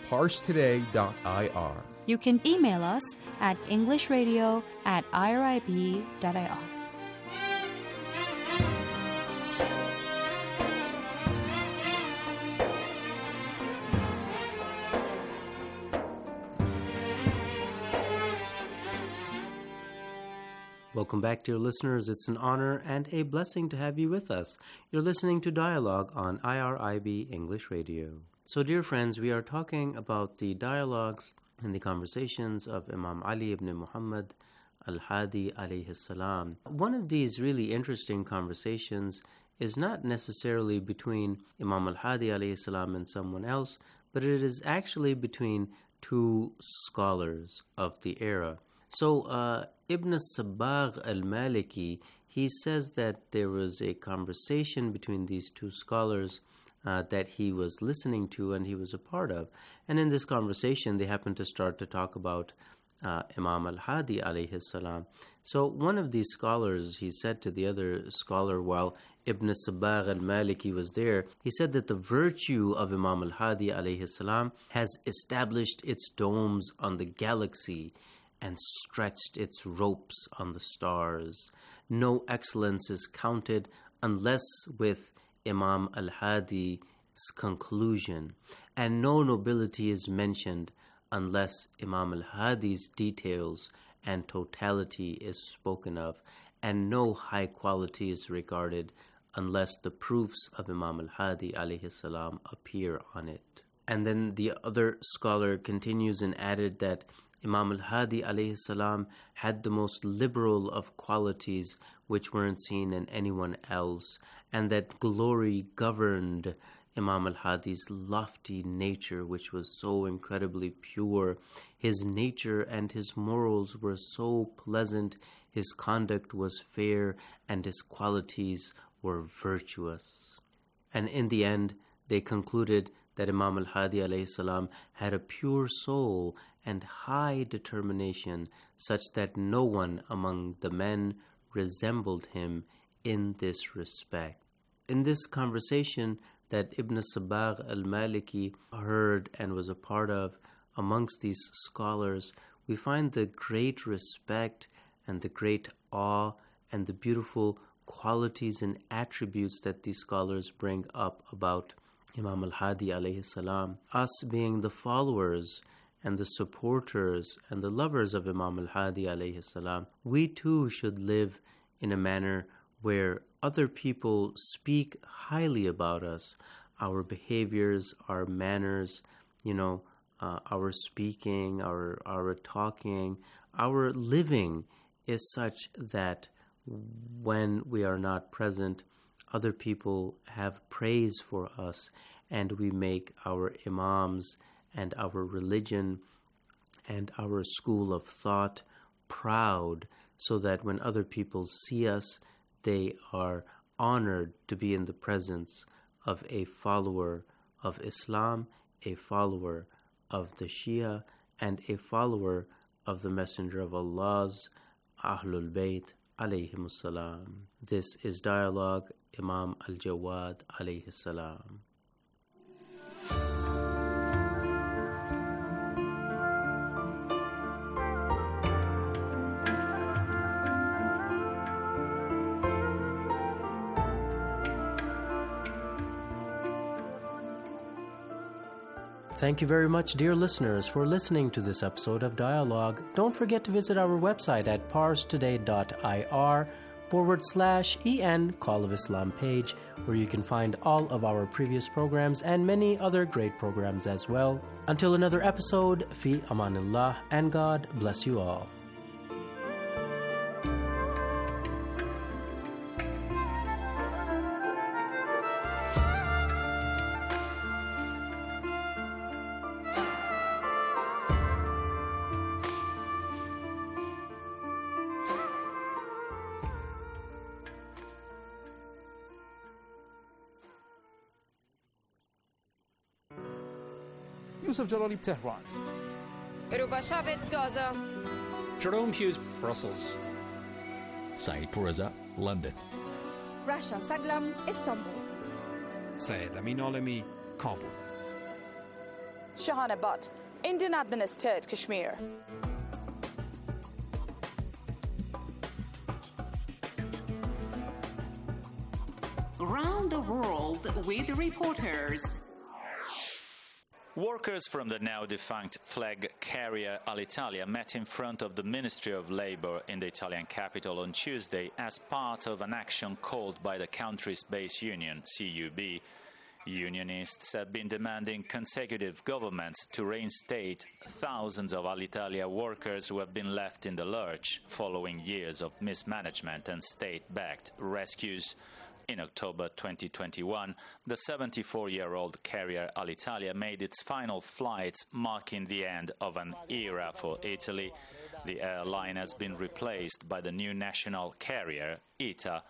parstoday.ir. You can email us at englishradio@irib.ir. Welcome back, dear listeners. It's an honor and a blessing to have you with us. You're listening to Dialogue on IRIB English Radio. So, dear friends, we are talking about the dialogues and the conversations of Imam Ali ibn Muhammad al-Hadi alayhi salam. One of these really interesting conversations is not necessarily between Imam al-Hadi alayhi salam and someone else, but it is actually between two scholars of the era. So, Ibn Sabbagh al-Maliki, he says that there was a conversation between these two scholars that he was listening to and he was a part of. And in this conversation, they happened to start to talk about Imam al-Hadi alayhi salam. So one of these scholars, he said to the other scholar while Ibn Sabbagh al-Maliki was there, he said that the virtue of Imam al-Hadi alayhi salam has established its domes on the galaxy and stretched its ropes on the stars. No excellence is counted unless with Imam al-Hadi's conclusion, and no nobility is mentioned unless Imam al-Hadi's details and totality is spoken of, and no high quality is regarded unless the proofs of Imam al-Hadi alayhi salam appear on it. And then the other scholar continues and added that Imam al-Hadi alayhi salam had the most liberal of qualities which weren't seen in anyone else, and that glory governed Imam al-Hadi's lofty nature, which was so incredibly pure. His nature and his morals were so pleasant, his conduct was fair, and his qualities were virtuous. And in the end, they concluded that Imam al-Hadi alayhi salam had a pure soul and high determination, such that no one among the men resembled him in this respect. In this conversation that Ibn Sabbagh al-Maliki heard and was a part of amongst these scholars, we find the great respect and the great awe and the beautiful qualities and attributes that these scholars bring up about Imam al-Hadi alayhi salam. Us being the followers and the supporters and the lovers of Imam al-Hadi alayhi salam, we too should live in a manner where other people speak highly about us, our behaviors, our manners, our speaking, our talking, our living is such that when we are not present, other people have praise for us, and we make our imams and our religion and our school of thought proud, so that when other people see us, they are honored to be in the presence of a follower of Islam, a follower of the Shia, and a follower of the Messenger of Allah's Ahlul Bayt alayhimus salam. This is Dialogue, Imam al-Jawad alayhi salam. Thank you very much, dear listeners, for listening to this episode of Dialogue. Don't forget to visit our website at parstoday.ir/EN Call of Islam page, where you can find all of our previous programs and many other great programs as well. Until another episode, fi amanillah, and God bless you all. Yusuf Jalali, Tehran. Rubashavit, Gaza. Jerome Hughes, Brussels. Saeed Pourreza, London. Rasha Saglam, Istanbul. Saeed Amin Alami, Kabul. Shahana Butt, Indian-administered Kashmir. Around the world with reporters. Workers from the now-defunct flag carrier Alitalia met in front of the Ministry of Labour in the Italian capital on Tuesday as part of an action called by the country's base union, CUB. Unionists have been demanding consecutive governments to reinstate thousands of Alitalia workers who have been left in the lurch following years of mismanagement and state-backed rescues. In October 2021, the 74-year-old carrier Alitalia made its final flights, marking the end of an era for Italy. The airline has been replaced by the new national carrier, ITA.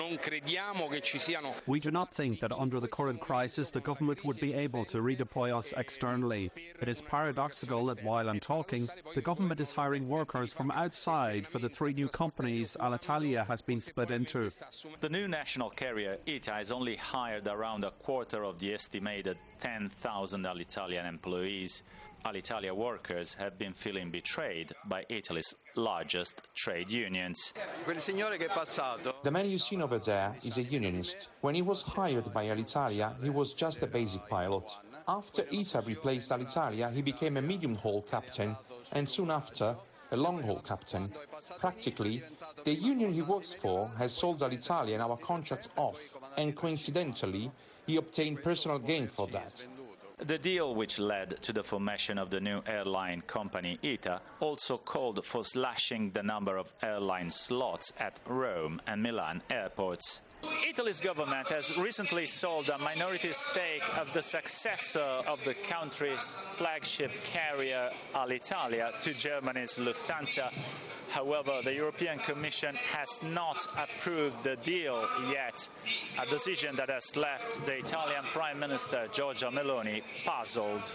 We do not think that under the current crisis the government would be able to redeploy us externally. It is paradoxical that while I'm talking, the government is hiring workers from outside for the three new companies Alitalia has been split into. The new national carrier ITA has only hired around a quarter of the estimated 10,000 Alitalian employees. Alitalia workers have been feeling betrayed by Italy's largest trade unions. The man you've seen over there is a unionist. When he was hired by Alitalia, he was just a basic pilot. After ITA replaced Alitalia, he became a medium-haul captain, and soon after, a long-haul captain. Practically, the union he works for has sold Alitalia and our contracts off, and coincidentally, he obtained personal gain for that. The deal, which led to the formation of the new airline company ITA, also called for slashing the number of airline slots at Rome and Milan airports. Italy's government has recently sold a minority stake of the successor of the country's flagship carrier Alitalia to Germany's Lufthansa. However, the European Commission has not approved the deal yet, a decision that has left the Italian Prime Minister Giorgia Meloni puzzled.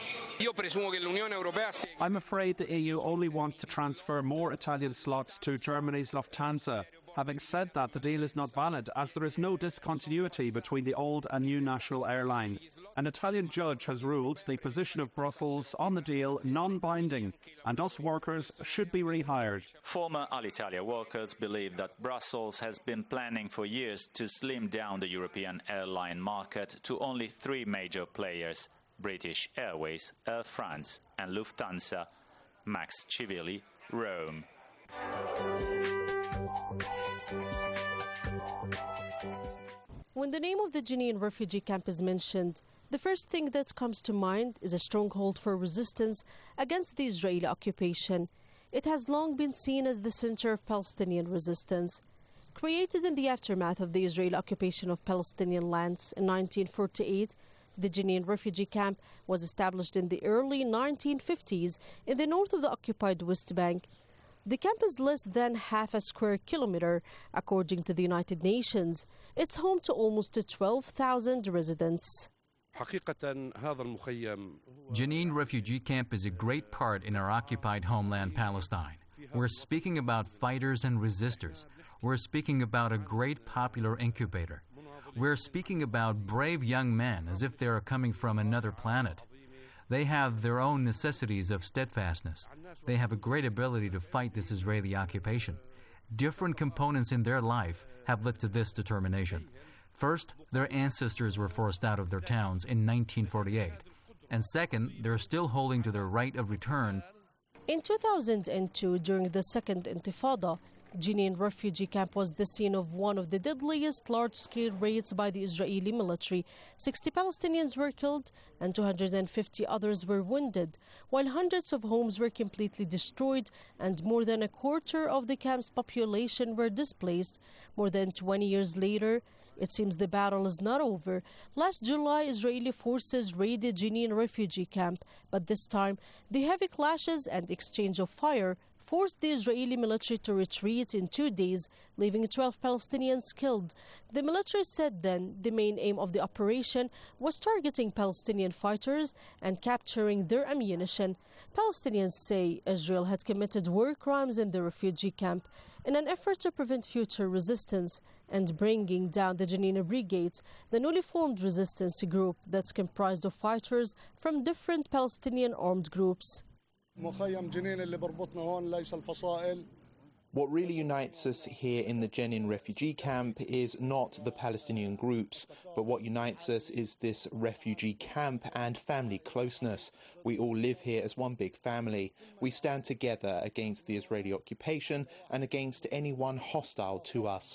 I'm afraid the EU only wants to transfer more Italian slots to Germany's Lufthansa. Having said that, the deal is not valid as there is no discontinuity between the old and new national airline. An Italian judge has ruled the position of Brussels on the deal non-binding, and us workers should be rehired. Former Alitalia workers believe that Brussels has been planning for years to slim down the European airline market to only three major players: British Airways, Air France and Lufthansa. Max Civilli, Rome. When the name of the Jenin refugee camp is mentioned, the first thing that comes to mind is a stronghold for resistance against the Israeli occupation. It has long been seen as the center of Palestinian resistance. Created in the aftermath of the Israeli occupation of Palestinian lands in 1948, the Jenin refugee camp was established in the early 1950s in the north of the occupied West Bank. The camp is less than half a square kilometer, according to the United Nations. It's home to almost 12,000 residents. Jenin refugee camp is a great part in our occupied homeland, Palestine. We're speaking about fighters and resistors. We're speaking about a great popular incubator. We're speaking about brave young men as if they are coming from another planet. They have their own necessities of steadfastness. They have a great ability to fight this Israeli occupation. Different components in their life have led to this determination. First, their ancestors were forced out of their towns in 1948. And second, they're still holding to their right of return. In 2002, during the Second Intifada, Jenin refugee camp was the scene of one of the deadliest large-scale raids by the Israeli military. 60 Palestinians were killed and 250 others were wounded, while hundreds of homes were completely destroyed and more than a quarter of the camp's population were displaced. More than 20 years later, it seems the battle is not over. Last July, Israeli forces raided Jenin refugee camp, but this time the heavy clashes and exchange of fire forced the Israeli military to retreat in 2 days, leaving 12 Palestinians killed. The military said then the main aim of the operation was targeting Palestinian fighters and capturing their ammunition. Palestinians say Israel had committed war crimes in the refugee camp in an effort to prevent future resistance and bringing down the Jenin Brigades, the newly formed resistance group that's comprised of fighters from different Palestinian armed groups. What really unites us here in the Jenin refugee camp is not the Palestinian groups, but what unites us is this refugee camp and family closeness. We all live here as one big family. We stand together against the Israeli occupation and against anyone hostile to us.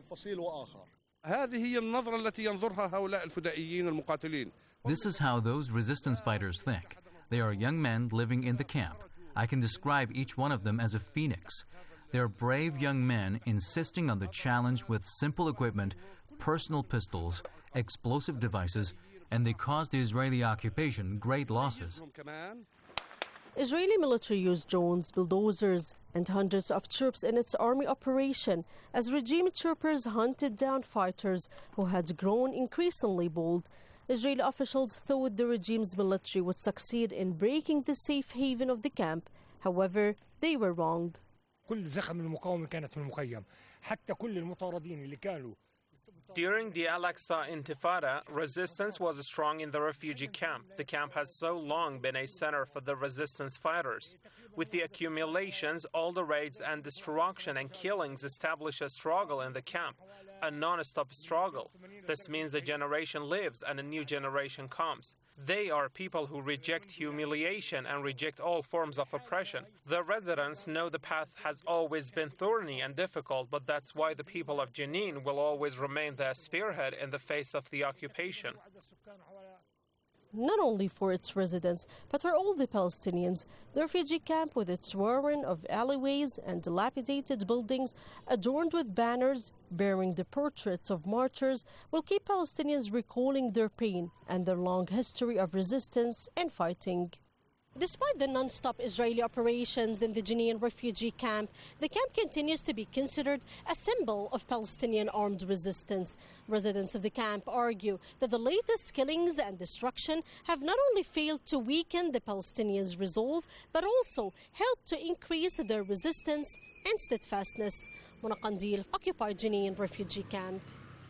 This is how those resistance fighters think. They are young men living in the camp. I can describe each one of them as a phoenix. They are brave young men insisting on the challenge with simple equipment, personal pistols, explosive devices, and they caused the Israeli occupation great losses. Israeli military used drones, bulldozers, and hundreds of troops in its army operation as regime troopers hunted down fighters who had grown increasingly bold. Israeli officials thought the regime's military would succeed in breaking the safe haven of the camp. However, they were wrong. During the Al-Aqsa Intifada, resistance was strong in the refugee camp. The camp has so long been a center for the resistance fighters. With the accumulations, all the raids and destruction and killings establish a struggle in the camp, a non-stop struggle. This means a generation lives and a new generation comes. They are people who reject humiliation and reject all forms of oppression. The residents know the path has always been thorny and difficult, but that's why the people of Jenin will always remain the spearhead in the face of the occupation. Not only for its residents, but for all the Palestinians, the refugee camp with its warren of alleyways and dilapidated buildings adorned with banners bearing the portraits of martyrs will keep Palestinians recalling their pain and their long history of resistance and fighting. Despite the non-stop Israeli operations in the Jenin refugee camp, the camp continues to be considered a symbol of Palestinian armed resistance. Residents of the camp argue that the latest killings and destruction have not only failed to weaken the Palestinians' resolve, but also helped to increase their resistance and steadfastness. Mona Qandil, occupied Jenin refugee camp.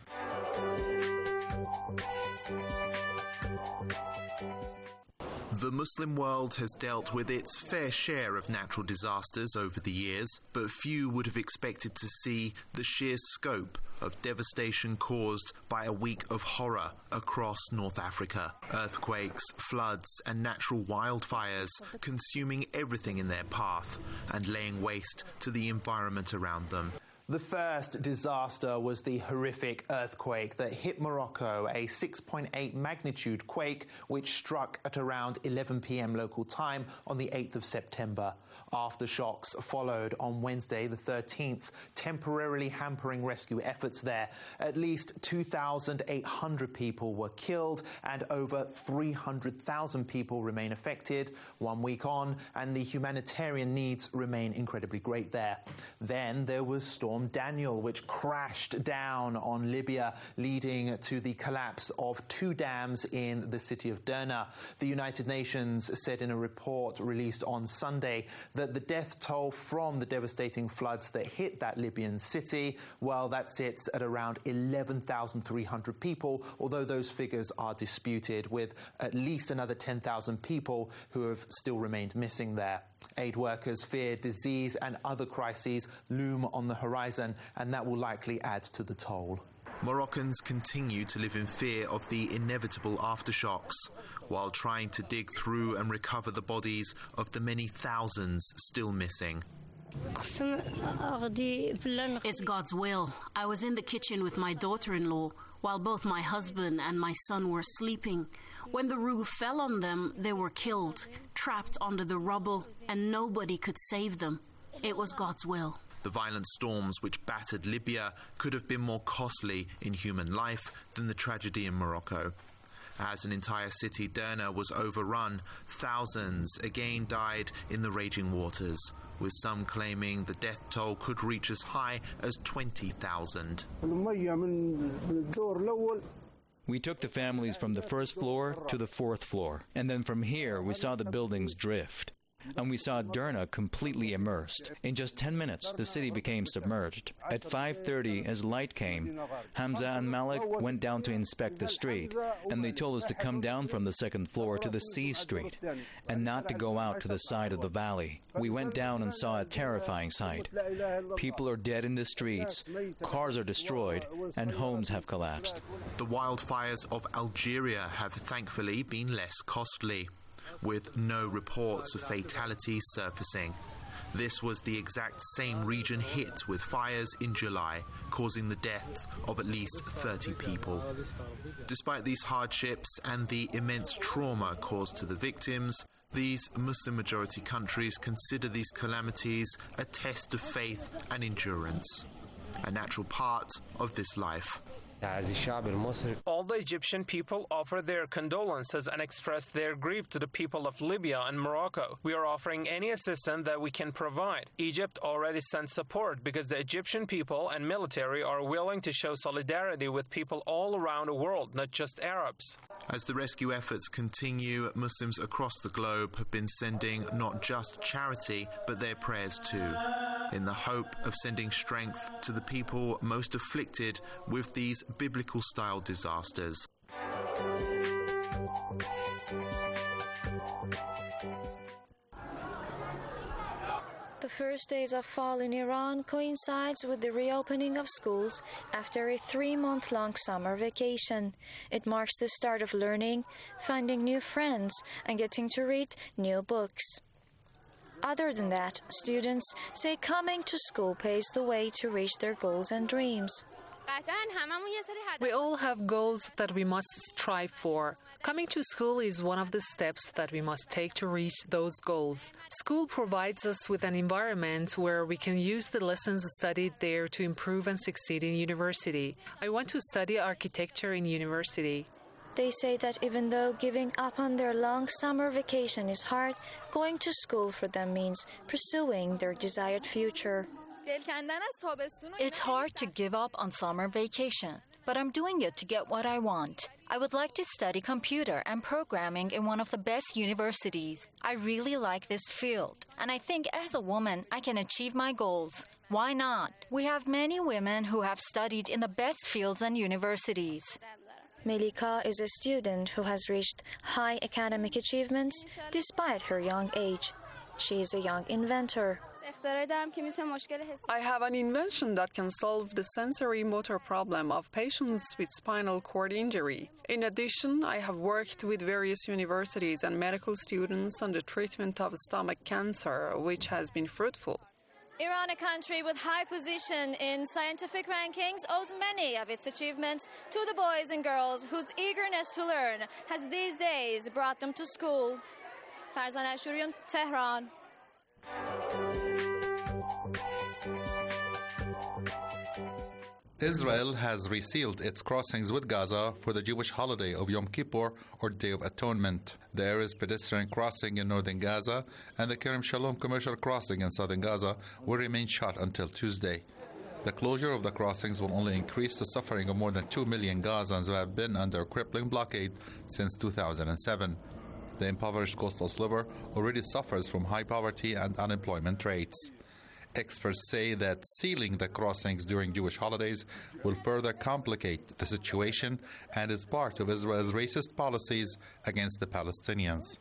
The Muslim world has dealt with its fair share of natural disasters over the years, but few would have expected to see the sheer scope of devastation caused by a week of horror across North Africa. Earthquakes, floods, and natural wildfires consuming everything in their path and laying waste to the environment around them. The first disaster was the horrific earthquake that hit Morocco, a 6.8 magnitude quake which struck at around 11 p.m. local time on the 8th of September. Aftershocks followed on Wednesday the 13th, temporarily hampering rescue efforts there. At least 2,800 people were killed and over 300,000 people remain affected 1 week on, and the humanitarian needs remain incredibly great there. Then there was Storm Daniel, which crashed down on Libya, leading to the collapse of 2 dams in the city of Derna. The United Nations said in a report released on Sunday that the death toll from the devastating floods that hit that Libyan city, well, that sits at around 11,300 people, although those figures are disputed, with at least another 10,000 people who have still remained missing there. Aid workers fear disease and other crises loom on the horizon, and that will likely add to the toll. Moroccans continue to live in fear of the inevitable aftershocks, while trying to dig through and recover the bodies of the many thousands still missing. It's God's will. I was in the kitchen with my daughter-in-law while both my husband and my son were sleeping. When the roof fell on them, they were killed, trapped under the rubble, and nobody could save them. It was God's will. The violent storms which battered Libya could have been more costly in human life than the tragedy in Morocco. As an entire city, Derna, was overrun, thousands again died in the raging waters, with some claiming the death toll could reach as high as 20,000. We took the families from the first floor to the fourth floor, and then from here we saw the buildings drift. And we saw Derna completely immersed. In just 10 minutes, the city became submerged. At 5:30, as light came, Hamza and Malik went down to inspect the street, and they told us to come down from the second floor to the C Street, and not to go out to the side of the valley. We went down and saw a terrifying sight. People are dead in the streets, cars are destroyed, and homes have collapsed. The wildfires of Algeria have thankfully been less costly, with no reports of fatalities surfacing. This was the exact same region hit with fires in July, causing the death of at least 30 people. Despite these hardships and the immense trauma caused to the victims, these Muslim-majority countries consider these calamities a test of faith and endurance, a natural part of this life. All the Egyptian people offer their condolences and express their grief to the people of Libya and Morocco. We are offering any assistance that we can provide. Egypt already sent support because the Egyptian people and military are willing to show solidarity with people all around the world, not just Arabs. As the rescue efforts continue, Muslims across the globe have been sending not just charity, but their prayers too, in the hope of sending strength to the people most afflicted with these biblical-style disasters. The first days of fall in Iran coincides with the reopening of schools after a 3-month-long summer vacation. It marks the start of learning, finding new friends, and getting to read new books. Other than that, students say coming to school paves the way to reach their goals and dreams. We all have goals that we must strive for. Coming to school is one of the steps that we must take to reach those goals. School provides us with an environment where we can use the lessons studied there to improve and succeed in university. I want to study architecture in university. They say that even though giving up on their long summer vacation is hard, going to school for them means pursuing their desired future. It's hard to give up on summer vacation, but I'm doing it to get what I want. I would like to study computer and programming in one of the best universities. I really like this field, and I think as a woman I can achieve my goals. Why not? We have many women who have studied in the best fields and universities. Melika is a student who has reached high academic achievements despite her young age. She is a young inventor. I have an invention that can solve the sensory motor problem of patients with spinal cord injury. In addition, I have worked with various universities and medical students on the treatment of stomach cancer, which has been fruitful. Iran, a country with high position in scientific rankings, owes many of its achievements to the boys and girls whose eagerness to learn has these days brought them to school. Farzan Ashurian, Tehran. Israel has resealed its crossings with Gaza for the Jewish holiday of Yom Kippur, or Day of Atonement. There is pedestrian crossing in northern Gaza, and the Kerem Shalom commercial crossing in southern Gaza will remain shut until Tuesday. The closure of the crossings will only increase the suffering of more than 2 million Gazans who have been under a crippling blockade since 2007. The impoverished coastal sliver already suffers from high poverty and unemployment rates. Experts say that sealing the crossings during Jewish holidays will further complicate the situation and is part of Israel's racist policies against the Palestinians.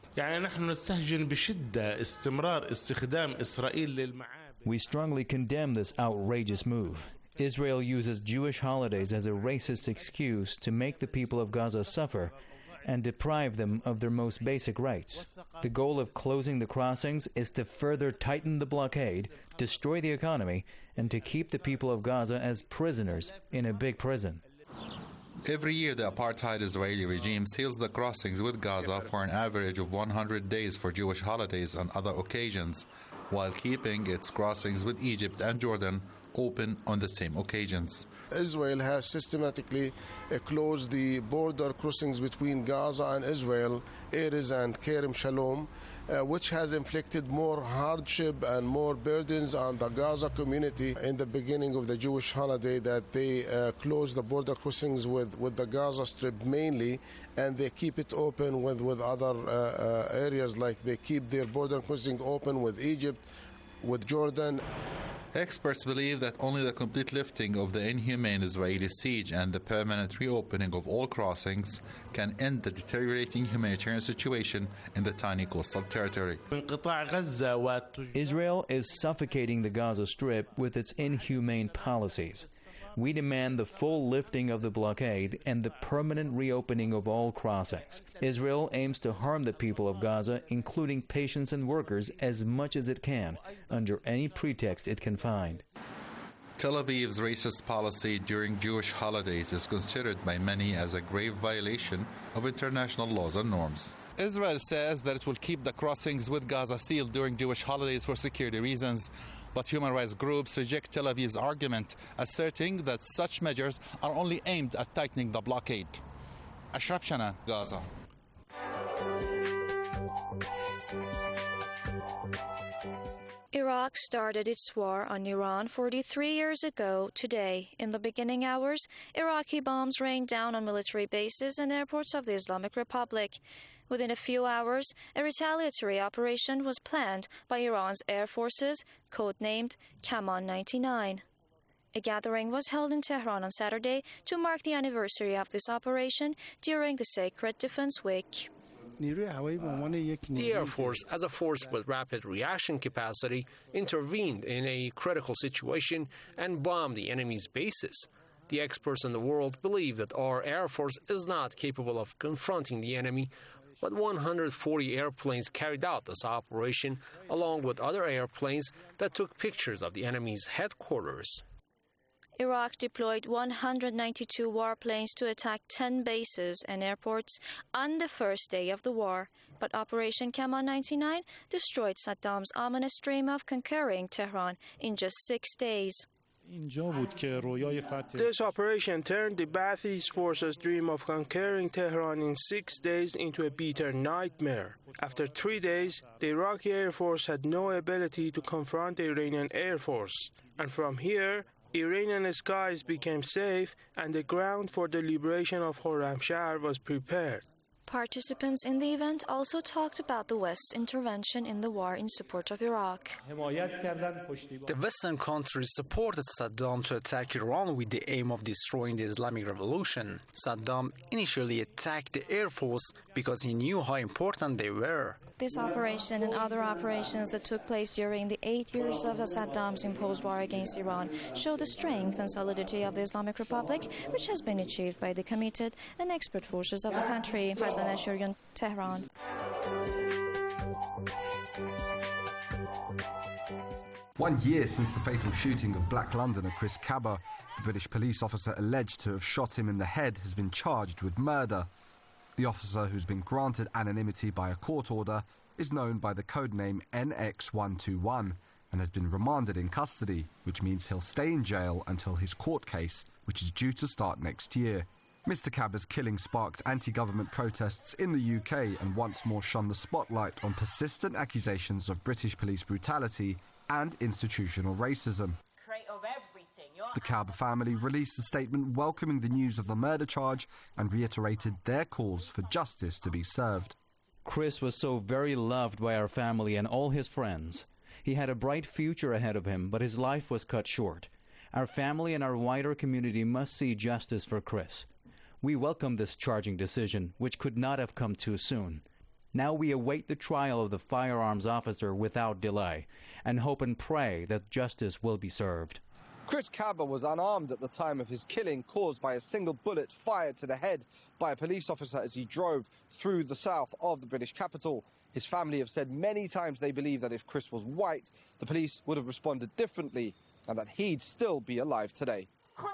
We strongly condemn this outrageous move. Israel uses Jewish holidays as a racist excuse to make the people of Gaza suffer and deprive them of their most basic rights. The goal of closing the crossings is to further tighten the blockade, destroy the economy, and to keep the people of Gaza as prisoners in a big prison. Every year, the apartheid Israeli regime seals the crossings with Gaza for an average of 100 days for Jewish holidays and other occasions, while keeping its crossings with Egypt and Jordan open on the same occasions. Israel has systematically closed the border crossings between Gaza and Israel, Erez and Kerem Shalom, which has inflicted more hardship and more burdens on the Gaza community. In the beginning of the Jewish holiday, that they close the border crossings with the Gaza Strip mainly, and they keep it open with other areas, like they keep their border crossing open with Egypt, with Jordan. Experts believe that only the complete lifting of the inhumane Israeli siege and the permanent reopening of all crossings can end the deteriorating humanitarian situation in the tiny coastal territory. Israel is suffocating the Gaza Strip with its inhumane policies. We demand the full lifting of the blockade and the permanent reopening of all crossings. Israel aims to harm the people of Gaza, including patients and workers, as much as it can, under any pretext it can find. Tel Aviv's racist policy during Jewish holidays is considered by many as a grave violation of international laws and norms. Israel says that it will keep the crossings with Gaza sealed during Jewish holidays for security reasons. But human rights groups reject Tel Aviv's argument, asserting that such measures are only aimed at tightening the blockade. Ashraf Shana, Gaza. Iraq started its war on Iran 43 years ago today. In the beginning hours, Iraqi bombs rained down on military bases and airports of the Islamic Republic. Within a few hours, a retaliatory operation was planned by Iran's air forces, codenamed Kaman 99. A gathering was held in Tehran on Saturday to mark the anniversary of this operation during the Sacred Defense Week. The Air Force, as a force with rapid reaction capacity, intervened in a critical situation and bombed the enemy's bases. The experts in the world believe that our Air Force is not capable of confronting the enemy, but 140 airplanes carried out this operation, along with other airplanes that took pictures of the enemy's headquarters. Iraq deployed 192 warplanes to attack 10 bases and airports on the first day of the war, but Operation Kaman 99 destroyed Saddam's ominous dream of conquering Tehran in just 6 days. This operation turned the Ba'athist forces' dream of conquering Tehran in 6 days into a bitter nightmare. After 3 days, the Iraqi Air Force had no ability to confront the Iranian Air Force. And from here, Iranian skies became safe and the ground for the liberation of Khorramshahr was prepared. Participants in the event also talked about the West's intervention in the war in support of Iraq. The Western countries supported Saddam to attack Iran with the aim of destroying the Islamic Revolution. Saddam initially attacked the Air Force because he knew how important they were. This operation and other operations that took place during the 8 years of Saddam's imposed war against Iran show the strength and solidity of the Islamic Republic, which has been achieved by the committed and expert forces of the country. Farzaneh Shurian, Tehran. 1 year since the fatal shooting of Black Londoner Chris Kaba, the British police officer alleged to have shot him in the head has been charged with murder. The officer, who's been granted anonymity by a court order, is known by the codename NX121 and has been remanded in custody, which means he'll stay in jail until his court case, which is due to start next year. Mr. Kaba's killing sparked anti-government protests in the UK and once more shone the spotlight on persistent accusations of British police brutality and institutional racism. The Kaba family released a statement welcoming the news of the murder charge and reiterated their calls for justice to be served. Chris was so very loved by our family and all his friends. He had a bright future ahead of him, but his life was cut short. Our family and our wider community must see justice for Chris. We welcome this charging decision, which could not have come too soon. Now we await the trial of the firearms officer without delay, and hope and pray that justice will be served. Chris Kaba was unarmed at the time of his killing, caused by a single bullet fired to the head by a police officer as he drove through the south of the British capital. His family have said many times they believe that if Chris was white, the police would have responded differently and that he'd still be alive today. Chris,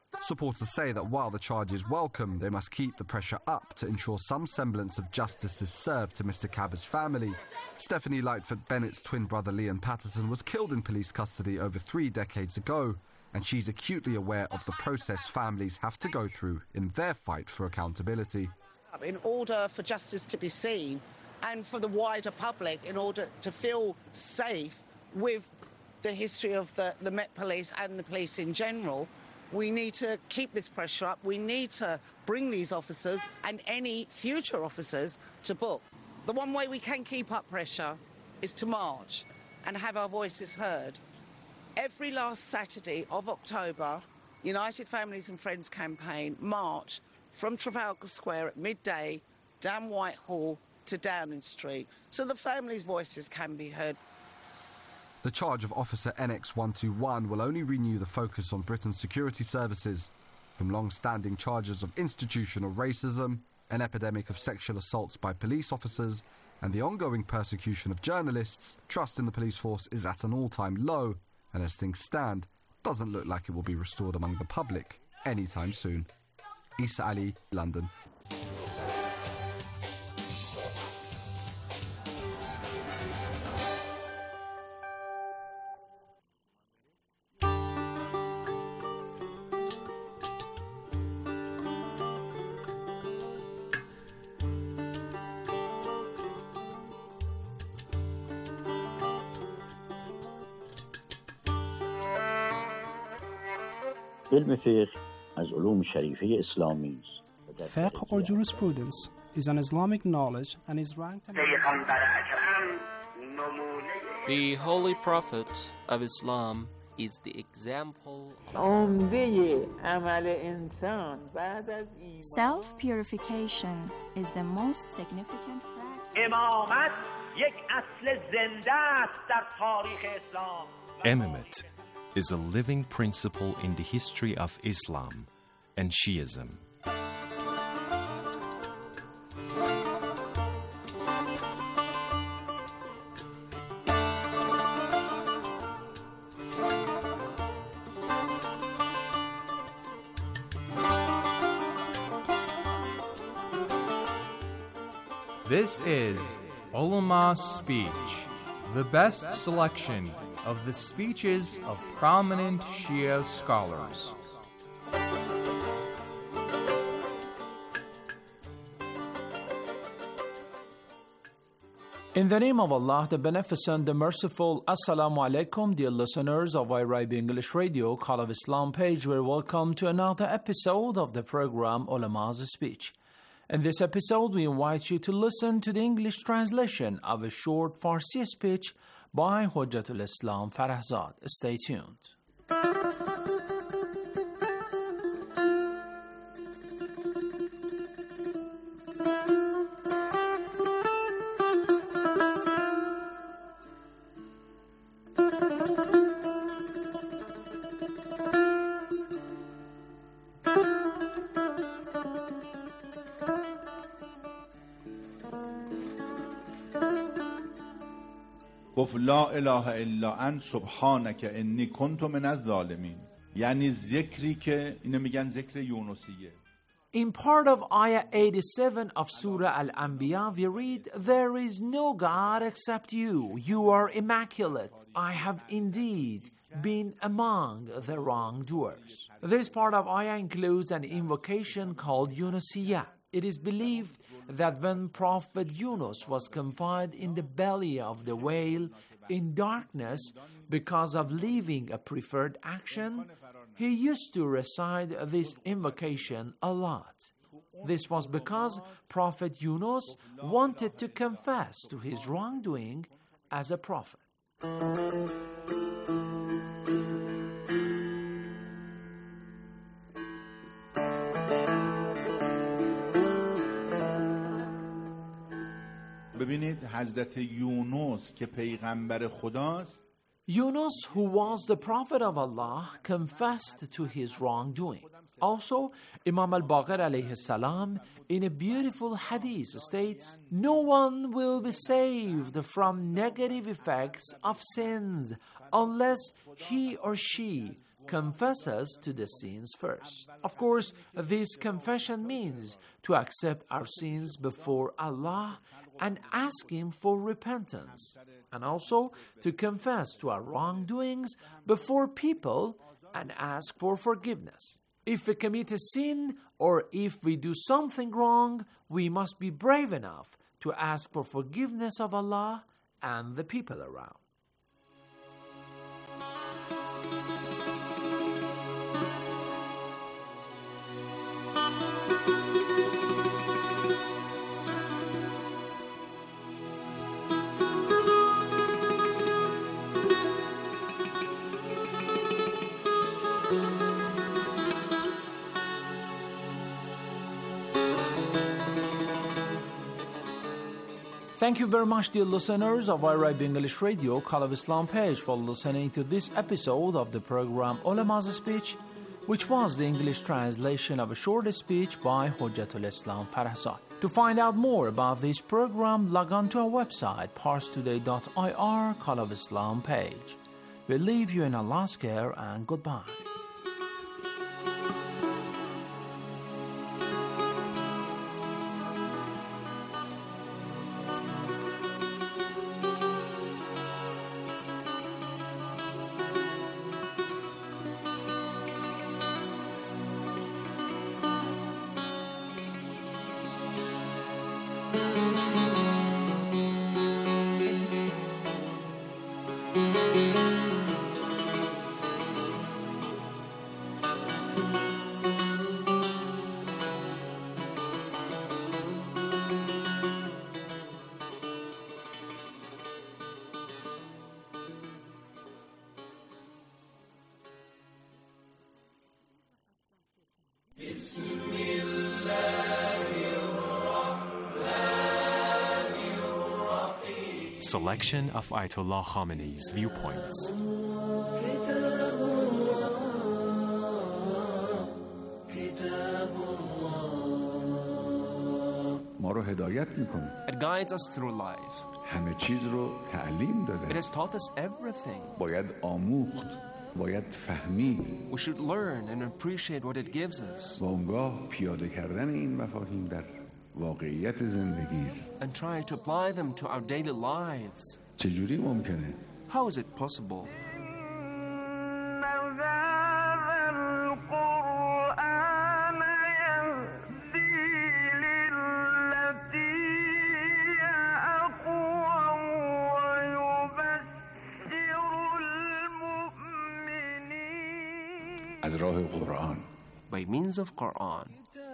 Supporters say that while the charge is welcome, they must keep the pressure up to ensure some semblance of justice is served to Mr Kaba's family. Stephanie Lightfoot Bennett's twin brother Leon Patterson was killed in police custody over 3 decades ago, and she's acutely aware of the process families have to go through in their fight for accountability. In order for justice to be seen and for the wider public, in order to feel safe with the history of the Met Police and the police in general, we need to keep this pressure up. We need to bring these officers and any future officers to book. The one way we can keep up pressure is to march and have our voices heard. Every last Saturday of October, United Families and Friends campaign march from Trafalgar Square at midday down Whitehall to Downing Street, so the families' voices can be heard. The charge of Officer NX121 will only renew the focus on Britain's security services. From long-standing charges of institutional racism, an epidemic of sexual assaults by police officers, and the ongoing persecution of journalists, trust in the police force is at an all-time low, and as things stand, doesn't look like it will be restored among the public anytime soon. Isa Ali, London. Fiqh or jurisprudence is an Islamic knowledge and is ranked. The Holy Prophet of Islam is the example. Self-purification is the most significant practice. Imamate is a living principle in the history of Islam and Shiism. This is Ulama Speech, the best selection of the speeches of prominent Shia scholars. In the name of Allah, the Beneficent, the Merciful, Assalamu alaikum, dear listeners of IRIB English Radio, Call of Islam page. We're welcome to another episode of the program Ulama's Speech. In this episode, we invite you to listen to the English translation of a short Farsi speech by Hujjatul Islam Farahzad. Stay tuned. گفت لا اله الا انت سبحانک انی کنت من الظالمین، یعنی ذکری که اینو میگن ذکر یونسیه. In part of Ayah 87 of Surah Al-Anbiya, we read, "There is no God except you. You are immaculate. I have indeed been among the wrongdoers." This part of Ayah includes an invocation called Yunusiyah. It is believed that when Prophet Yunus was confined in the belly of the whale in darkness because of leaving a preferred action, he used to recite this invocation a lot. This was because Prophet Yunus wanted to confess to his wrongdoing as a prophet. ببینید حضرت یونس که پیغمبر خداست، Yunus, who was the prophet of Allah, confessed to his wrongdoing. Also, Imam al-Baqir alayhi salam in a beautiful hadith states, "No one will be saved from negative effects of sins unless he or she confess us to the sins first. Of course, this confession means to accept our sins before Allah and ask Him for repentance, and also to confess to our wrongdoings before people and ask for forgiveness. If we commit a sin or if we do something wrong, we must be brave enough to ask for forgiveness of Allah and the people around. Thank you very much, dear listeners of Arab English Radio, Call of Islam page, for listening to this episode of the program Ulama's Speech, which was the English translation of a short speech by Hujjatul Islam Farhasad. To find out more about this program, log on to our website, parstoday.ir, Call of Islam page. We leave you in Allah's care and goodbye. Selection of Ayatollah Khamenei's viewpoints. It guides us through life. It has taught us everything. We should learn and appreciate what it gives us. And try to apply them to our daily lives. How is it possible? By means of Quran.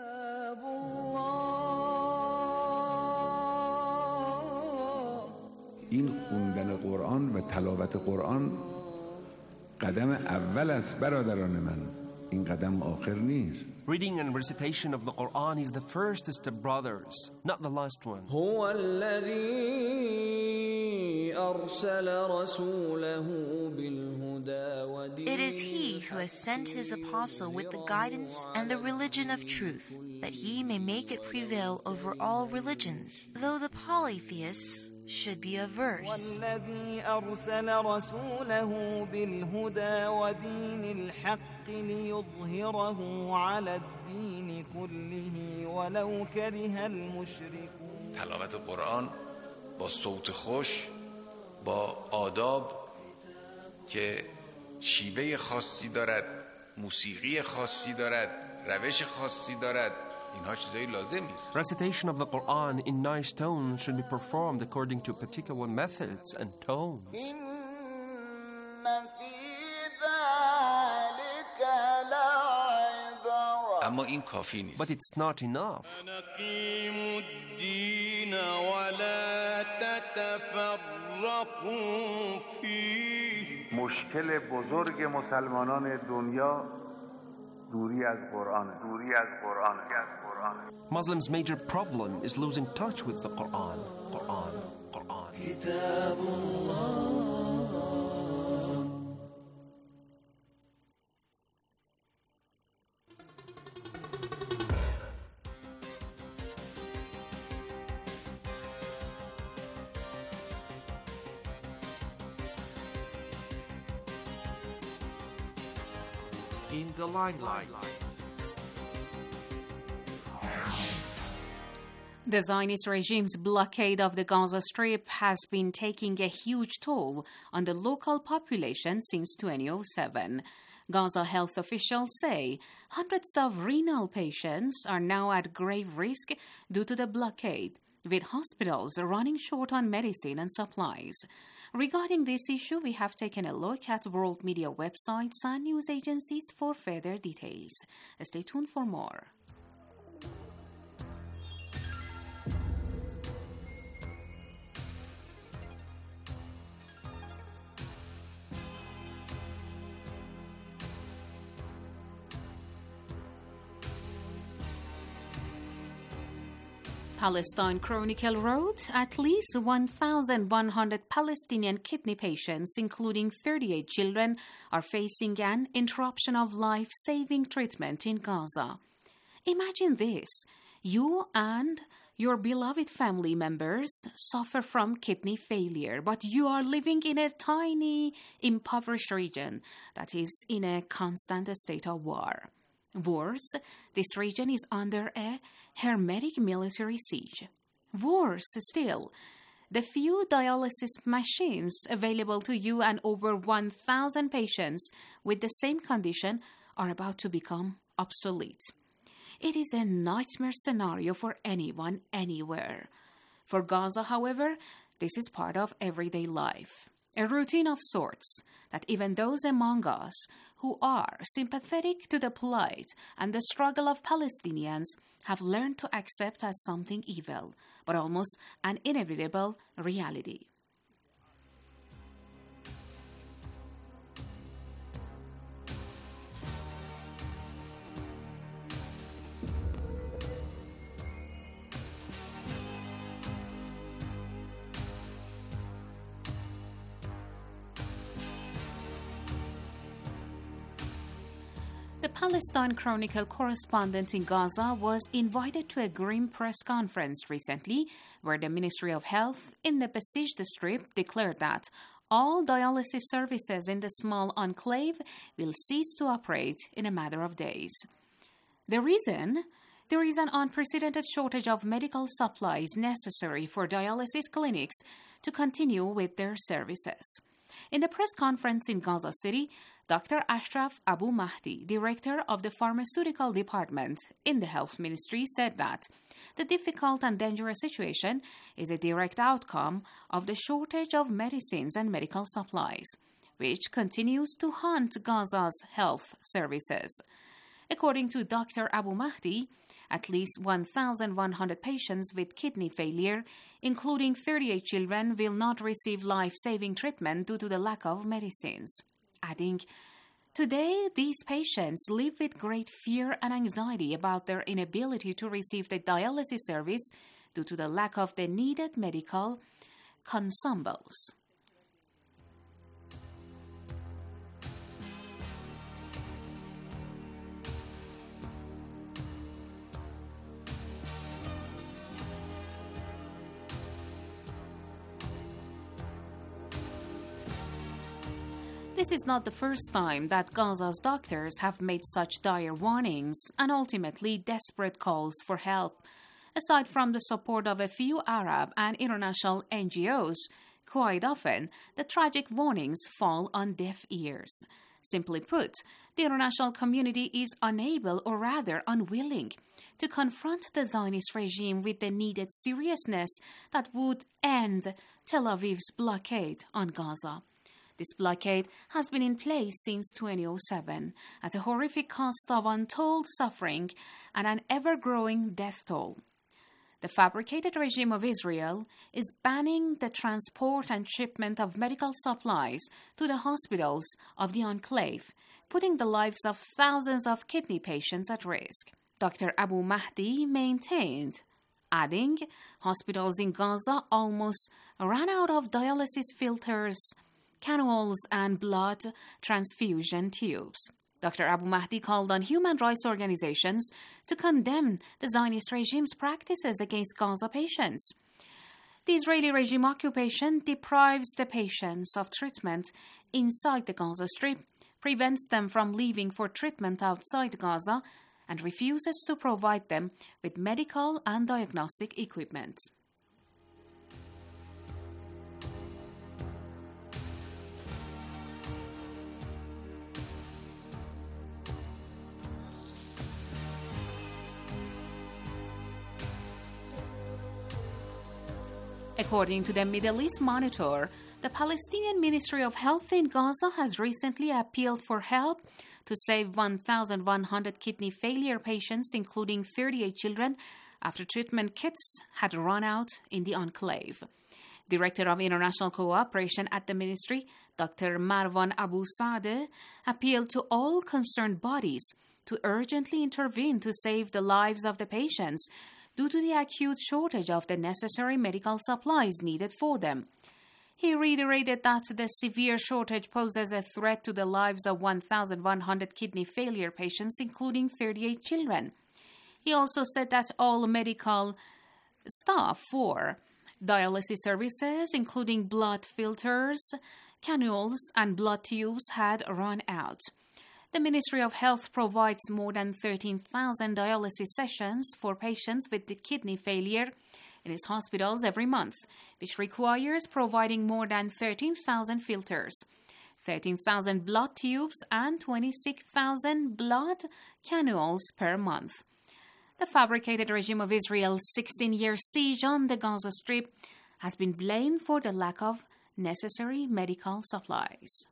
این خوندن قرآن و تلاوت قرآن قدم اول است برادران من. این قدم آخر نیست. Reading and recitation of the Quran is the first step, brothers, not the last one. هو الذي أرسل رسوله بالهدى ودين. It is He who has sent His apostle with the guidance and the religion of truth, that He may make it prevail over all religions, though the polytheists should be averse. والذي أرسل رسوله بالهدى ودين الحق ليظهره على الدين كله ولو كره المشركون. تلاوت قرآن با صوت خوش، با آداب که شیوه خاصی دارد، موسیقی خاصی دارد، روش خاصی دارد، اینها چیزایی لازم نیست. Recitation of the Quran in nice tones should be performed according to particular methods and tones. اما این کافی نیست. But it's not enough. نقيموا الدين ولا تتفرقوا فيه. مشکل بزرگ مسلمانان دنیا دوری از قرآن. Muslims' major problem is losing touch with the Quran. in the limelight. The Zionist regime's blockade of the Gaza Strip has been taking a huge toll on the local population since 2007. Gaza health officials say hundreds of renal patients are now at grave risk due to the blockade, with hospitals running short on medicine and supplies. Regarding this issue, we have taken a look at world media websites and news agencies for further details. Stay tuned for more. Palestine Chronicle wrote, at least 1,100 Palestinian kidney patients, including 38 children, are facing an interruption of life-saving treatment in Gaza. Imagine this. You and your beloved family members suffer from kidney failure, but you are living in a tiny, impoverished region that is in a constant state of war. Worse, this region is under a hermetic military siege. Worse still, the few dialysis machines available to you and over 1,000 patients with the same condition are about to become obsolete. It is a nightmare scenario for anyone, anywhere. For Gaza, however, this is part of everyday life. A routine of sorts that even those among us who are sympathetic to the plight and the struggle of Palestinians have learned to accept as something evil, but almost an inevitable reality. The Palestine Chronicle correspondent in Gaza was invited to a grim press conference recently where the Ministry of Health in the besieged Strip declared that all dialysis services in the small enclave will cease to operate in a matter of days. The reason? There is an unprecedented shortage of medical supplies necessary for dialysis clinics to continue with their services. In the press conference in Gaza City, Dr. Ashraf Abu Mahdi, director of the pharmaceutical department in the health ministry, said that the difficult and dangerous situation is a direct outcome of the shortage of medicines and medical supplies, which continues to haunt Gaza's health services. According to Dr. Abu Mahdi, at least 1,100 patients with kidney failure, including 38 children, will not receive life-saving treatment due to the lack of medicines. Adding, today, these patients live with great fear and anxiety about their inability to receive the dialysis service due to the lack of the needed medical consumables. This is not the first time that Gaza's doctors have made such dire warnings and ultimately desperate calls for help. Aside from the support of a few Arab and international NGOs, quite often the tragic warnings fall on deaf ears. Simply put, the international community is unable, or rather unwilling, to confront the Zionist regime with the needed seriousness that would end Tel Aviv's blockade on Gaza. This blockade has been in place since 2007 at a horrific cost of untold suffering and an ever-growing death toll. The fabricated regime of Israel is banning the transport and shipment of medical supplies to the hospitals of the enclave, putting the lives of thousands of kidney patients at risk. Dr. Abu Mahdi maintained, adding, hospitals in Gaza almost ran out of dialysis filters, cannulas, and blood transfusion tubes. Dr. Abu Mahdi called on human rights organizations to condemn the Zionist regime's practices against Gaza patients. The Israeli regime occupation deprives the patients of treatment inside the Gaza Strip, prevents them from leaving for treatment outside Gaza, and refuses to provide them with medical and diagnostic equipment. According to the Middle East Monitor, the Palestinian Ministry of Health in Gaza has recently appealed for help to save 1,100 kidney failure patients, including 38 children, after treatment kits had run out in the enclave. Director of International Cooperation at the ministry, Dr. Marwan Abu Saadeh, appealed to all concerned bodies to urgently intervene to save the lives of the patients due to the acute shortage of the necessary medical supplies needed for them. He reiterated that the severe shortage poses a threat to the lives of 1,100 kidney failure patients, including 38 children. He also said that all medical staff for dialysis services, including blood filters, cannulas, and blood tubes, had run out. The Ministry of Health provides more than 13,000 dialysis sessions for patients with kidney failure in its hospitals every month, which requires providing more than 13,000 filters, 13,000 blood tubes, and 26,000 blood cannulas per month. The fabricated regime of Israel's 16-year siege on the Gaza Strip has been blamed for the lack of necessary medical supplies.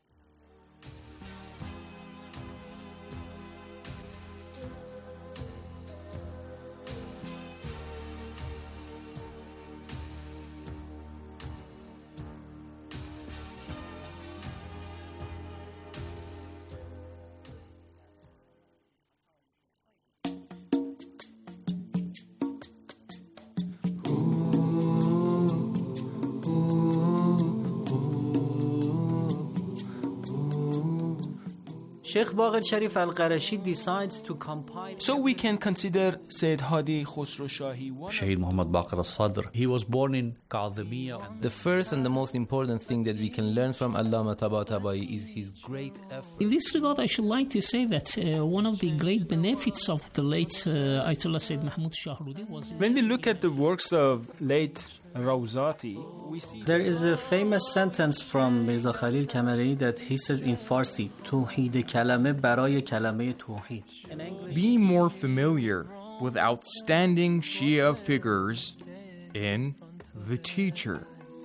Sheikh Baqir Sharif Al-Qarashi decides to compile. So we can consider Sayyid Hadi Khosrow Shahi. Shaheed Muhammad Baqir al-Sadr. He was born in Kadhimiya. The first and the most important thing that we can learn from Allama Tabatabai is his great effort. In this regard, I should like to say that one of the great benefits of the late Ayatollah Sayyid Mahmoud Shahrudi was... When we look at the works of late Rawzati, we see... There is a famous sentence from Mirza Khalil Kamari that he says in Farsi, Tawheed kalame baraye kalame tawheed. Be more familiar with outstanding Shia figures in The Teacher.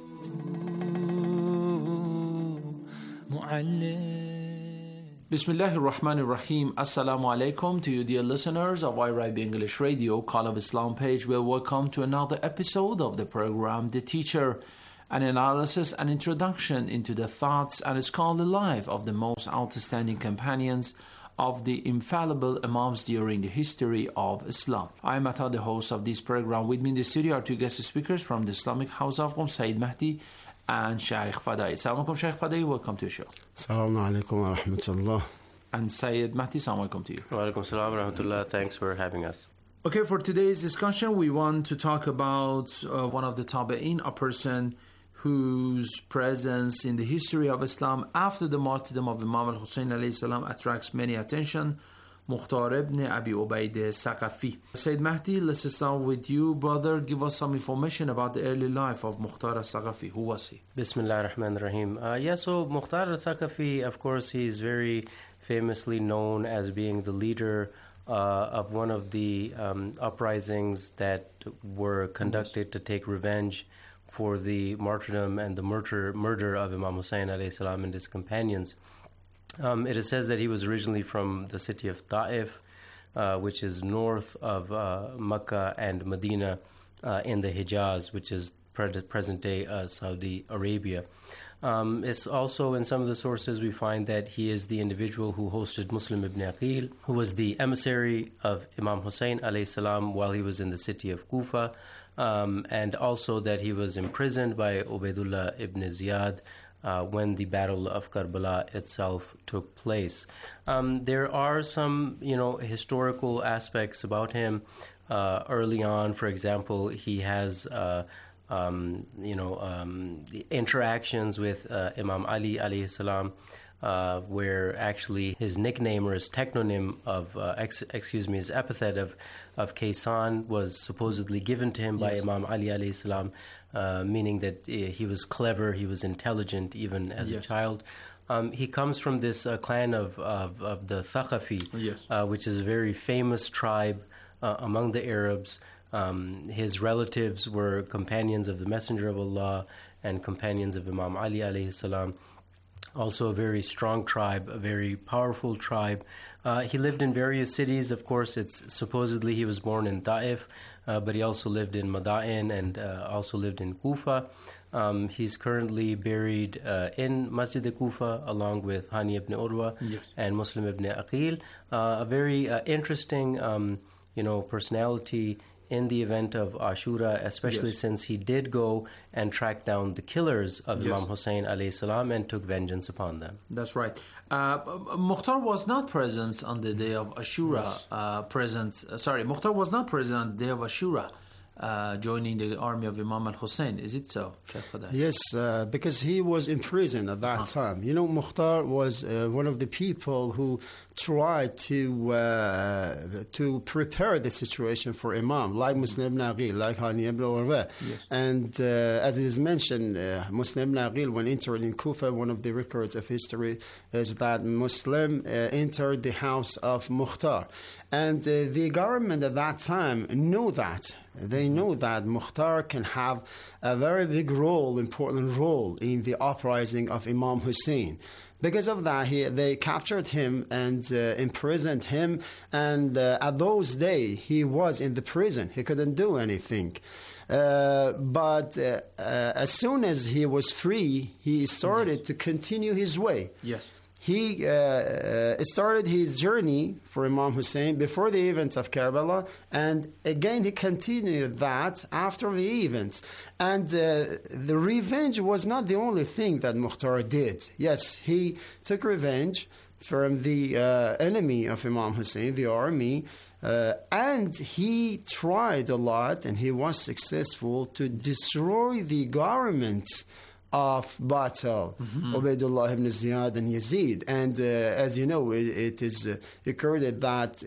Bismillahir Rahmanir Rahim. Assalamu alaikum to you, dear listeners of IRIB English Radio, Call of Islam page. Welcome to another episode of the program The Teacher, an analysis and introduction into the thoughts and scholarly life of the most outstanding companions of the infallible Imams during the history of Islam. I am Atta, the host of this program. With me in the studio are two guest speakers from the Islamic House of Qom, Sayyid Mahdi and Shaykh Fadai. Assalamu alaikum, Shaykh Fadai. Welcome to the show. Assalamu alaikum wa rahmatullah. And Sayyid Mahdi, assalamu alaikum to you. Wa alaikum assalam wa rahmatullah. Thanks for having us. Okay, for today's discussion, we want to talk about one of the Tabi'in, a person whose presence in the history of Islam after the martyrdom of Imam al-Hussein alayhi salam attracts many attention, Mukhtar ibn Abi Ubaid Saqafi. Sayyid Mahdi, let's start with you, brother. Give us some information about the early life of Mukhtar al-Saqafi. Who was he? Bismillah ar-Rahman ar-Rahim. So Mukhtar al-Saqafi, of course, he is very famously known as being the leader of one of the uprisings that were conducted to take revenge for the martyrdom and the murder of Imam Hussein alayhi salam and his companions. It is said that he was originally from the city of Ta'if, which is north of Mecca and Medina in the Hijaz, which is present-day Saudi Arabia. It's also in some of the sources we find that he is the individual who hosted Muslim ibn Aqil, who was the emissary of Imam Hussein alayhi salam while he was in the city of Kufa, and also that he was imprisoned by Ubaidullah ibn Ziyad when the Battle of Karbala itself took place. There are some, historical aspects about him. Early on, for example, he has interactions with Imam Ali alayhi salam, where actually his nickname or his technonym of, his epithet of Kaysan was supposedly given to him by Imam Ali alayhi salam, meaning that he was clever, he was intelligent even as a child. He comes from this clan of the Thaqafi, which is a very famous tribe among the Arabs. His relatives were companions of the Messenger of Allah and companions of Imam Ali alayhi salam. Also a very strong tribe, a very powerful tribe. He lived in various cities. Of course, it's supposedly he was born in Ta'if, but he also lived in Mada'in and also lived in Kufa. He's currently buried in Masjid al-Kufa along with Hani ibn Urwa and Muslim ibn Aqil. A very interesting, personality in the event of Ashura, especially since he did go and track down the killers of Imam Hussein alayhi salam and took vengeance upon them. That's right. Mukhtar was not present on the day of Ashura. Mukhtar was not present on the day of Ashura, joining the army of Imam al-Hussein. Is it so, Sheikh Fadai? Yes, because he was in prison at that time. Mukhtar was one of the people who tried to prepare the situation for Imam, like Muslim ibn Aqil, like Hani ibn Urwa. And as it is mentioned, Muslim ibn Aqil, when entered in Kufa, one of the records of history is that Muslim entered the house of Mukhtar. And the government at that time knew that. They know that Mukhtar can have a very big role, important role in the uprising of Imam Hussein. Because of that, they captured him and imprisoned him. And at those days, he was in the prison. He couldn't do anything. But as soon as he was free, he started to continue his way. He started his journey for Imam Hussein before the events of Karbala, and again he continued that after the events. And the revenge was not the only thing that Mukhtar did. Yes, he took revenge from the enemy of Imam Hussein, the army, and he tried a lot, and he was successful to destroy the governments of Batal, Ubaydullah ibn Ziyad and Yazid. And as you know, it is recorded that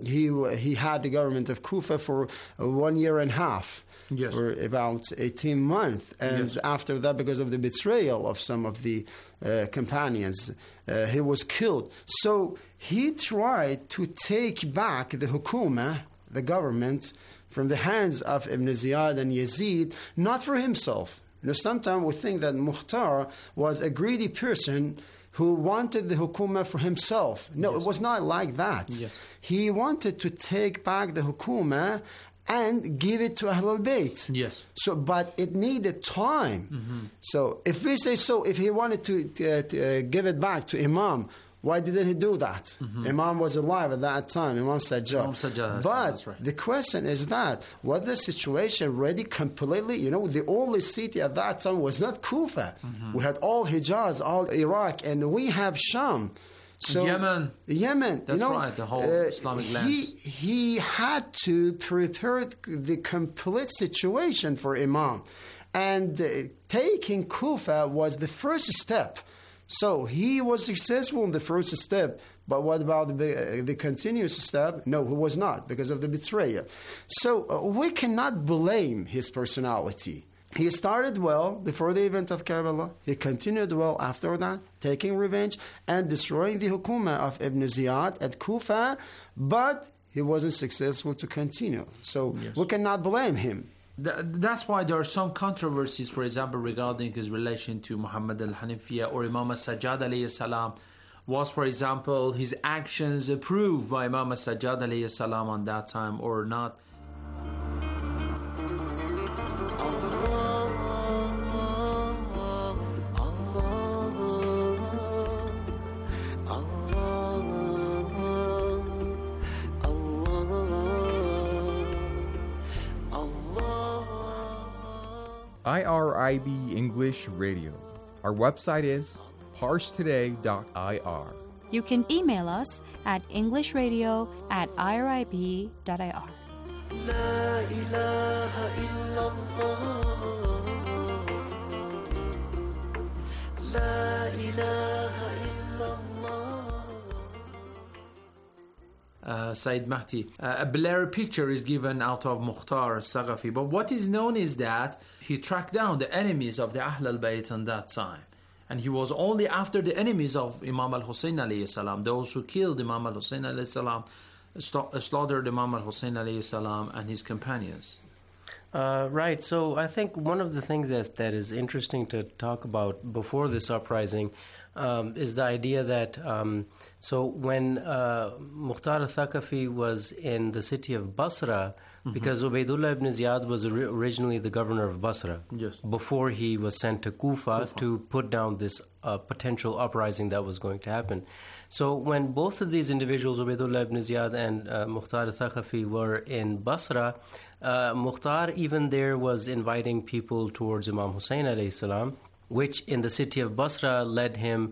he had the government of Kufa for 1 year and a half, for about 18 months. And after that, because of the betrayal of some of the companions, he was killed. So he tried to take back the hukuma, the government, from the hands of Ibn Ziyad and Yazid, not for himself. Sometimes we think that Mukhtar was a greedy person who wanted the hukuma for himself. No, it was not like that. He wanted to take back the hukuma and give it to Ahlul Bayt. So, but it needed time. So, if we say so, if he wanted to give it back to Imam, why didn't he do that? Imam was alive at that time, Imam Sajjad. But the question is that, was the situation ready completely? The only city at that time was not Kufa. We had all Hijaz, all Iraq, and we have Sham. So Yemen. That's right, the whole Islamic lands. He had to prepare the complete situation for Imam. And taking Kufa was the first step. So he was successful in the first step, but what about the continuous step? No, he was not, because of the betrayal. So we cannot blame his personality. He started well before the event of Karbala. He continued well after that, taking revenge and destroying the hukuma of Ibn Ziyad at Kufa, but he wasn't successful to continue. So we cannot blame him. That's why there are some controversies, for example, regarding his relation to Muhammad al-Hanafiya or Imam al-Sajjad alayhi salam. Was, for example, his actions approved by Imam al-Sajjad alayhi salam on that time or not? IRIB English Radio. Our website is parstoday.ir. You can email us at englishradio@irib.ir. La ilaha illallah. Sayyid Mahdi. A blurry picture is given out of Mukhtar al-Thaqafi, but what is known is that he tracked down the enemies of the Ahl al-Bayt on that time. And he was only after the enemies of Imam al-Hussein alayhi salam, those who killed Imam al-Hussein alayhi salam, slaughtered Imam al-Hussein alayhi salam and his companions. Right. So I think one of the things that is interesting to talk about before this uprising is the idea that so when Mukhtar al-Thaqafi was in the city of Basra, because Ubaydullah ibn Ziyad was originally the governor of Basra, before he was sent to Kufa to put down this potential uprising that was going to happen. So when both of these individuals, Ubaydullah ibn Ziyad and Mukhtar al-Thaqafi, were in Basra, Mukhtar even there was inviting people towards Imam Hussein alayhi salam, which in the city of Basra led him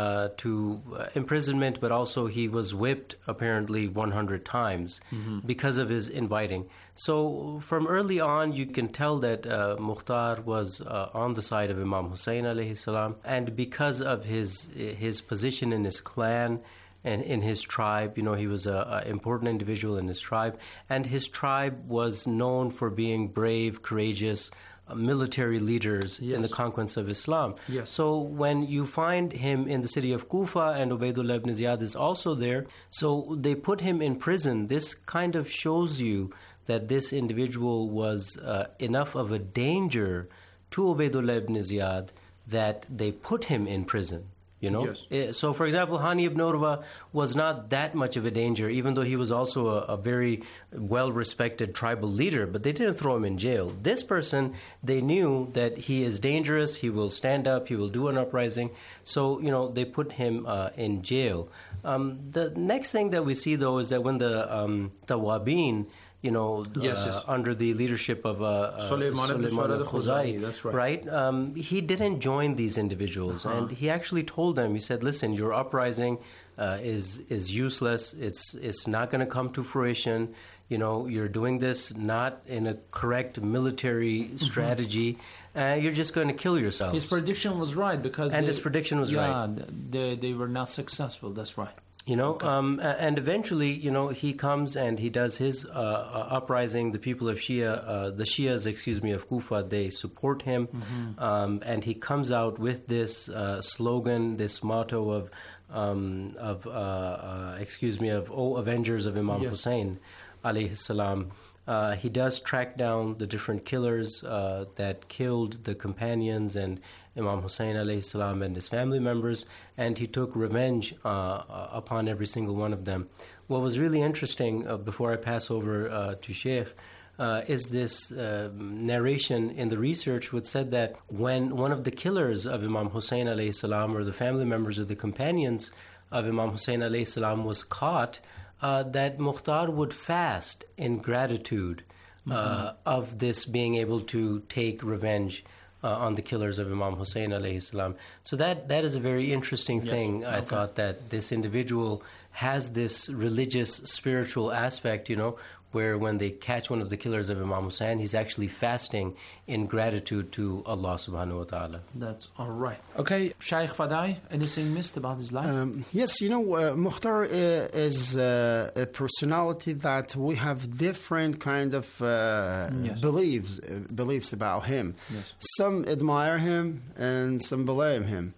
to imprisonment, but also he was whipped apparently 100 times because of his inviting. So from early on, you can tell that Mukhtar was on the side of Imam Hussein alayhi salam, and because of his position in his clan and in his tribe, he was an important individual in his tribe, and his tribe was known for being brave, courageous, military leaders in the conquest of Islam. So when you find him in the city of Kufa and Ubaydullah ibn Ziyad is also there, so they put him in prison. This kind of shows you that this individual was enough of a danger to Ubaydullah ibn Ziyad that they put him in prison. So, for example, Hani ibn Urwa was not that much of a danger, even though he was also a very well-respected tribal leader, but they didn't throw him in jail. This person, they knew that he is dangerous, he will stand up, he will do an uprising, so, they put him in jail. The next thing that we see, though, is that when the Wabin, under the leadership of Suleiman al-Khuzai, that's right. He didn't join these individuals, and he actually told them, he said, listen, your uprising is useless, it's not going to come to fruition, you're doing this not in a correct military strategy, you're just going to kill yourselves. His prediction was right, because his prediction was right. They were not successful, that's right. And eventually, he comes and he does his uprising. The people of the Shias, of Kufa, they support him. And he comes out with this slogan, this motto of "O Avengers of Imam Hussein, alayhi salam." He does track down the different killers that killed the companions and Imam Hussein alayhi salam and his family members, and he took revenge upon every single one of them. What was really interesting, before I pass over to Sheikh, is this narration in the research which said that when one of the killers of Imam Hussein alayhi salam, or the family members of the companions of Imam Hussein alayhi salam, was caught, that Mukhtar would fast in gratitude of this being able to take revenge on the killers of Imam Hussein alayhi salam. So that is a very interesting thing. I thought that this individual has this religious, spiritual aspect, where when they catch one of the killers of Imam Hussein, he's actually fasting in gratitude to Allah subhanahu wa ta'ala. That's all right. Okay, Shaykh Fadai, anything missed about his life? Yes, Mukhtar is a personality that we have different kind of beliefs about him. Some admire him and some blame him.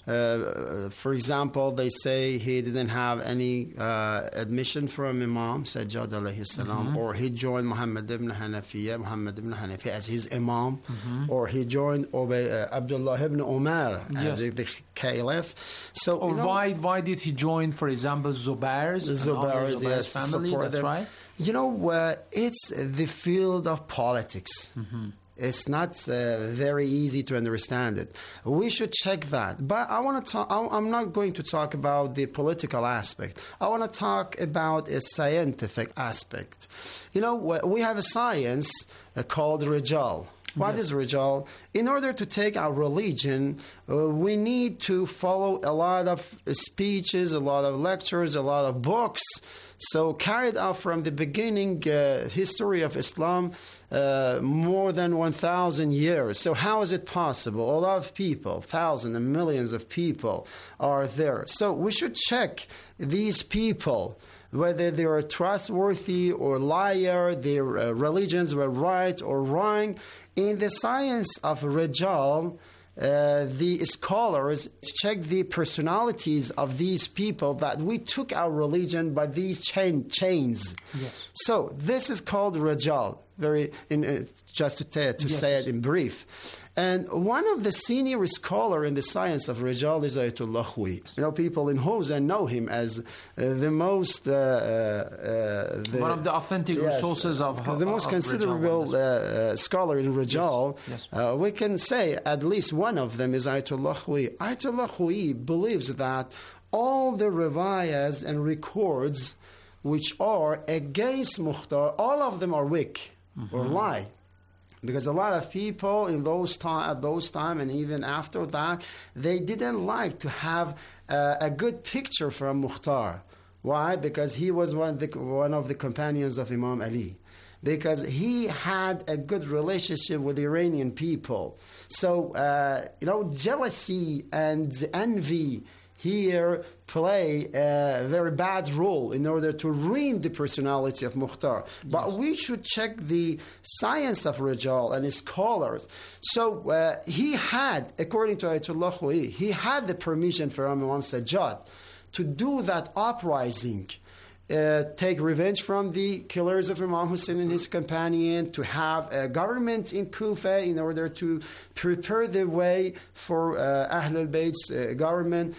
For example, they say he didn't have any admission from Imam Sajjad alayhi salam, or he joined Muhammad ibn Hanafi as his Imam, or he joined Abdullah ibn Umar as the Caliph. So, why did he join, for example, Zubair's family? That's right. It's the field of politics. It's not very easy to understand it. We should check that. But I'm not going to talk about the political aspect. I want to talk about a scientific aspect. We have a science called Rijal. What is Rijal? In order to take our religion, we need to follow a lot of speeches, a lot of lectures, a lot of books. So carried out from the beginning history of Islam, more than 1,000 years. So how is it possible? A lot of people, thousands and millions of people are there. So we should check these people. whether they were trustworthy or liar, their religions were right or wrong. In the science of Rijal, the scholars check the personalities of these people that we took our religion by these chains. Yes. So this is called Rijal, just to say it in brief. And one of the senior scholar in the science of Rijal is Ayatollah Khouei. People in Hawza know him as the most... one of the authentic resources of the most considerable scholar in Rijal. Yes. We can say at least one of them is Ayatollah Khouei. Ayatollah Khouei believes that all the riwayas and records which are against Mukhtar, all of them are weak or lie. Because a lot of people in at those time and even after that, they didn't like to have a good picture from Mukhtar. Why? Because he was one of the companions of Imam Ali. Because he had a good relationship with the Iranian people. So, jealousy and envy here play a very bad role in order to ruin the personality of Mukhtar. But we should check the science of Rijal and his scholars. So he had, according to Ayatollah Khouei, he had the permission from Imam Sajjad to do that uprising, take revenge from the killers of Imam Hussein and his companion, to have a government in Kufa in order to prepare the way for Ahl al-Bayt's government.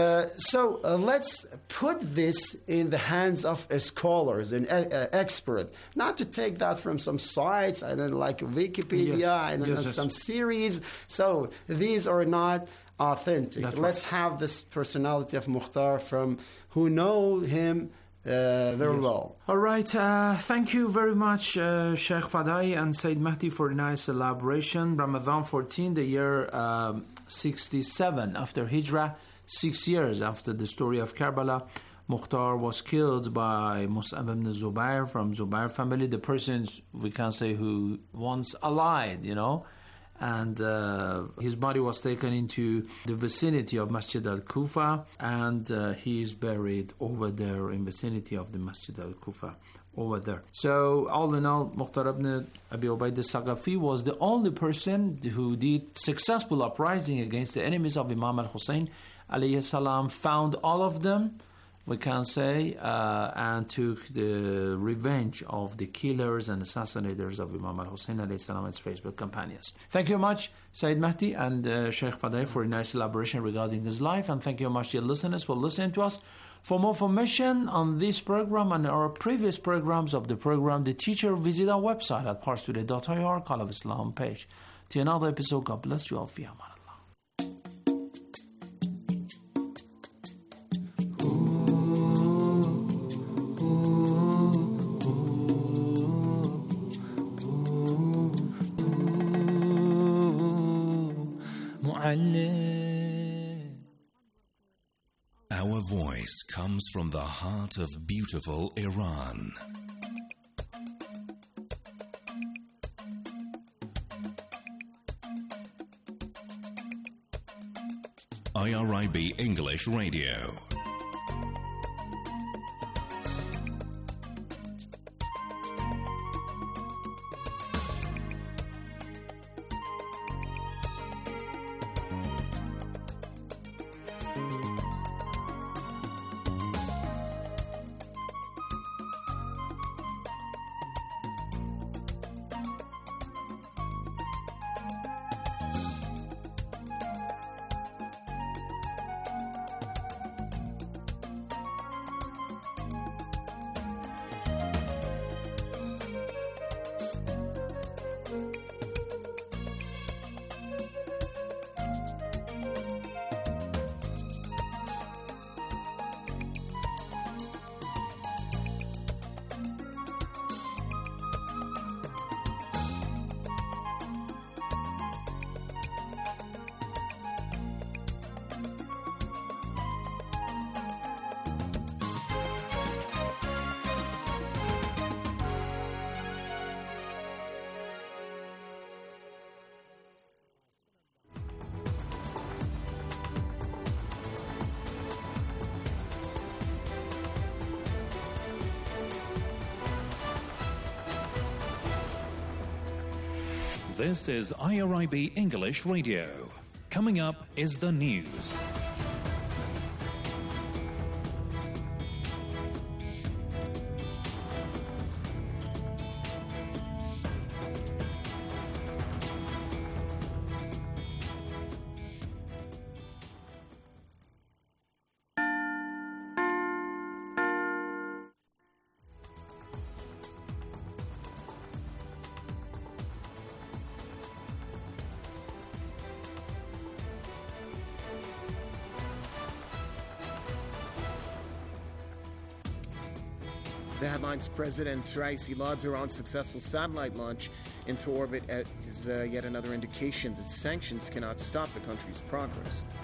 So let's put this in the hands of scholars and experts, not to take that from some sites, I don't know, like Wikipedia, some series. So these are not authentic. Let's have this personality of Mukhtar from who know him very well. All right. Thank you very much, Sheikh Fadai and Sayyid Mahdi, for a nice elaboration. Ramadan 14, the year 67 after Hijrah, 6 years after the story of Karbala, Mukhtar was killed by Mus'ab ibn Zubair from Zubair family, the persons we can say who once allied, and his body was taken into the vicinity of Masjid al-Kufa, and he is buried over there in vicinity of the Masjid al-Kufa over there. So all in all, Mukhtar ibn Abi Ubaid al-Saqafi was the only person who did successful uprising against the enemies of Imam al-Hussein alayhi salam, found all of them, we can say, and took the revenge of the killers and assassinators of Imam al-Hussein alayhi salam and his faithful companions. Thank you very much, Sayyid Mahdi and Sheikh Fadai, for a nice elaboration regarding his life, and thank you very much to your listeners for listening to us. For more information on this program and our previous programs of the program, The Teacher, visit our website at parstoday.ir, Call of Islam page. To another episode, God bless you all. Fi aman. Our voice comes from the heart of beautiful Iran. IRIB English Radio. This is IRIB English Radio. Coming up is the news. The headlines: President Raisi lauds Iran's successful satellite launch into orbit is yet another indication that sanctions cannot stop the country's progress.